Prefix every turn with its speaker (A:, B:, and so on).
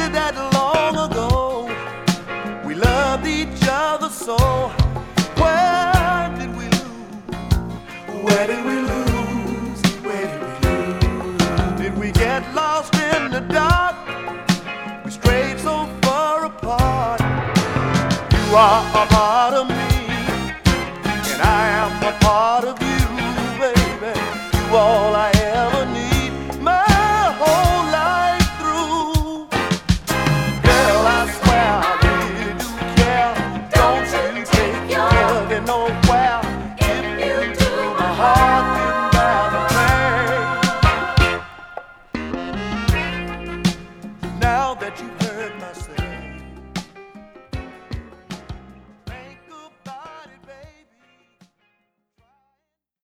A: that long ago we loved each other so. Where did we lose? Where did we lose? Where did we lose? Did we get lost in the dark? We strayed so far apart. You are a part of